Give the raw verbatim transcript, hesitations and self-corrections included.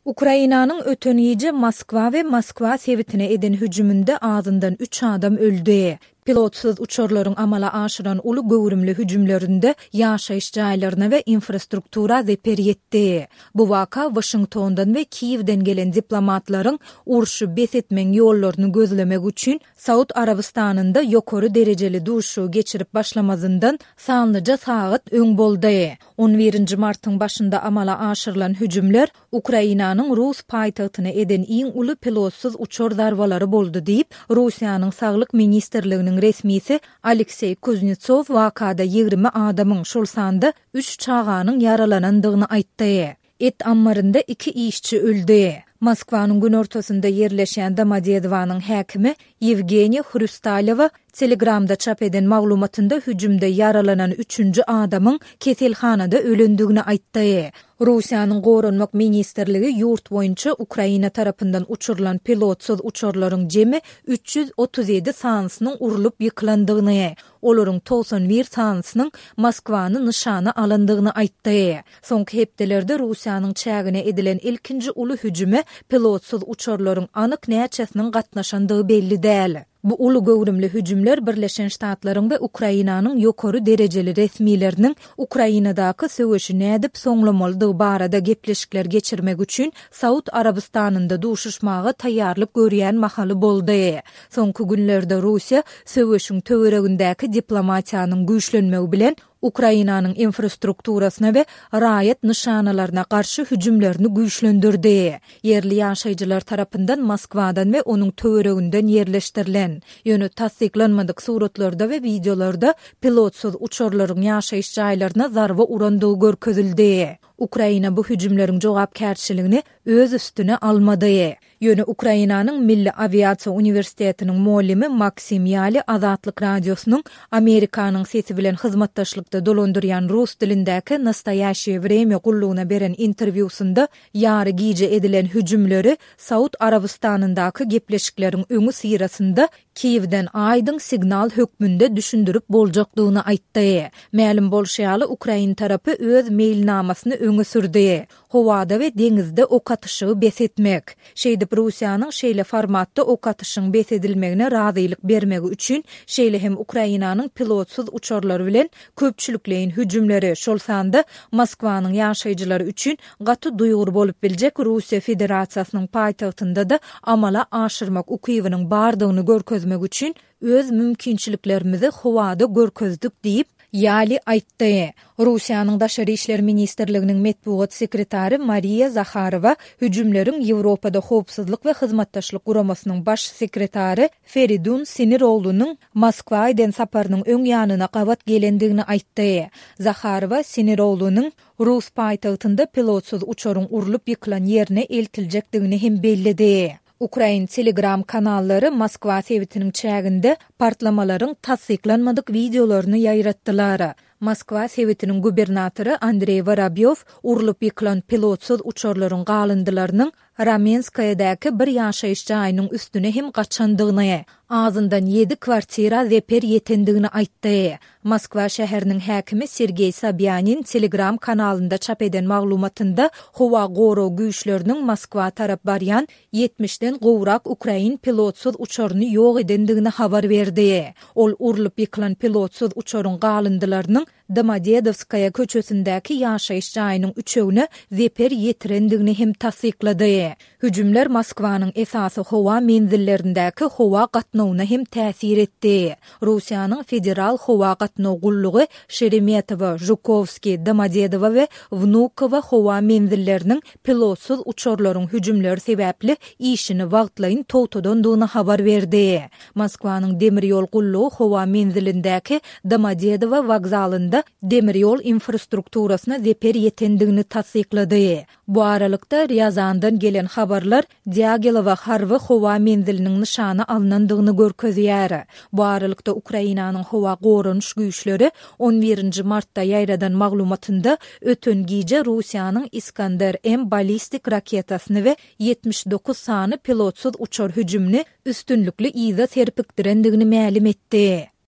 Ukrainanyň ötön ýyjy Moskwa we Moskwa sewitine eden hüjümünde azyndan üç adam öldü. Pilotsuz uçorlaryň amala aşyran uly göwrümli hüjümlerinde ýaşaýyş jaýlaryna we infrastruktura zeper ýetdi. Bu waka Washingtondan we Kiýewden gelen diplomatlaryň urşy besetmeň ýollaryny gözlemek üçin Saud Arabistanynda ýokary derejeli duşu geçirip başlamazyndan sanlyja sagat öň boldy. on birinji martyň başynda amala aşyrylan hüjümler Ukrainanyň Rus paýtagtyna eden iň uly pilotsuz uçor zarbalary boldy diýip Russiýanyň saglyk ministrliginiň resmisi Aleksey Kuznetsov wakada ýigirme adamyň şol sanda üç çağanyň yaralanandygyny aýtdy. Et ammarynda iki işçi öldü. Moskwanyň gün ortasynda ýerleşen Domodedowyň häkimi Yevgeniy Hrustalewa Telegramda çap eden maglumatynda hüjümde yaralanan üçüncü adamyň keselhanada ölendigini aýtdy. Russiýanyň Gorunmak ministrligi ýurt boýunça Ukraina tarapyndan uçurulan pilotsuz uçorlaryň jemi üç ýüz otuz ýedi sansynyň urulup ýyklandygyny, olaryň doksan bir sansynyň Moskwany nyşana alandygyny aýtdy. Soňky hepdelerde Russiýanyň çägine edilen ilkinji uly hüjüme pilotsuz uçorlaryň anyk näçesiniň gatnaşandygy belli däl. Bu uly göwrümli hüjümler Birleşen Ştatlaryň we Ukrainanyň ýokary derejeli resmileriniň Ukrainadaky söwüşi nädip soňlamalydygy barada gepleşikler geçirmek üçin Saud Arabistanynda duşuşmaga taýýarlyk görýän mahaly boldy. Soňky günlerde Russiýa söwüşiň töweregindäki diplomatiýanyň güýçlenmegi bilen Ukrainanyň infrastrukturasyna we raýat nyşanalaryna garşy hüjümlerini güýçlendirdi. Yerli ýaşaýjylar tarapyndan Moskwadan we onuň töwereginden ýerleşdirilen ýöne tasdiklanmadyk suratlarda we videolarda pilotsuz uçorlaryň ýaşaýyş jaýlaryna zarba urandygy görkezildi. Ukraina bu hüjümleriň jogapkärçiligini öz üstüne almady. Ýöne Ukrainanyň Milli Aviasiýa Uniwersitetiniň muallimi Maksim Yali Azatlyk radiosynyň Amerikanyň sesi bilen hyzmatdaşlykda dolandyrýan rus dilindäki Nastoyaşye Vremya gullugyna beren interwýusynda ýary giýje edilen hüjümleri Saud Arabistanyndaky gepleşikleriň öňü syrasynda Kiýewden aýdyň signal hökmünde düşündirip boljakdygyny aýtdy. Mälim bolşýaly Ukraina tarapy öz mailnamasyny öňe sürdi. Howada we deňizde ok atışygy besetmek. Şeýdip Russiýanyň şeýle formatda ok atyşyň besedilmegine razylyk bermegi üçin şeýle hem Ukrainanyň pilotsuz uçorlary bilen köpçülikleýin hüjümleri şol sanda Moskwanyň ýaşaýjylary üçin gaty duýgur bolup biljek Russiýa Federasiýasynyň paýtagtynda da amala aşyrmak ukybynyň bardygyny görkezmek üçin öz mümkinçiliklerimizi howada görkezdik diýip Yali aýtdy. Russiýanyň Daşary işler ministrliginiň medpugat sekretary Mariya Zakharova hüjümleriň Ýewropada howpsuzlyk we hyzmatdaşlyk guramasynyň baş sekretary Feridun Sinirowlunyň Moskwa eden saparynyň öň ýanyna gabat gelendigini aýtdy. Zakharova Sinirowlunyň Rus paýtagtynda pilotsuz uçoruň urulup ýyklan ýerine eltiljekdigini hem bellidi. Ukrain Telegram kanallary Moskwa sewitiniň çäginde partlamalaryň tasdiklanmadyk videolaryny ýaýratdylar. Moskwa sewitiniň gubernatory Andrey Vorobýov urulup ýyklan pilotsuz uçorlaryň galyndylarynyň Ramenskaýadaky bir ýaşaýyş jaýynyň üstüne hem gaçandygyny, azyndan ýedi kwartira zeper ýetendigini aýtdy. Moskwa şäheriniň häkimi Sergey Sobyanin Telegram kanalynda çap eden maglumatynda howa goro güýçleriniň Moskwa tarap barýan ýetmişden gowrak Ukrain pilotsuz uçoruny ýok edendigini habar berdi. Ol urulup ýyklan pilotsuz uçoruň galyndylarynyň Domodedowskaya köçesindäki ýaşaýyş jaýynyň üçegine zeper ýetirendigini hem tasdiklady. Hüjümler Moskwanyň esasy howa menzillerindäki howa gatnawyna hem täsir etdi. Russiýanyň federal howa gatnaw gullugy Sheremetyevo, Zhukovski, Domodedowo we Vnukovo howa menzilleriniň pilotsuz uçorlaryň hüjümleri sebäpli işini wagtlaýyn towtadandygyny habar berdi. Moskwanyň demir ýol gullugy howa menzilindäki Domodedowo wagzalynda demir ýol infrastrukturasyna zeper ýetendigini tasdiklady. Bu aralykda Ryazandan gelen habarlar Diaghilovo harby howa menziliniň nyşana alınandygyny görkezýär. Bu aralykda Ukrainanyň howa gorunuş güýçleri on birinji martda ýaýradan maglumatynda ötön giýje Russiýanyň Iskander M ballistik raketasyny we ýetmiş dokuz sany pilotsuz uçor hüjümini üstünlükli ýyza serpikdirendigini mälim etdi.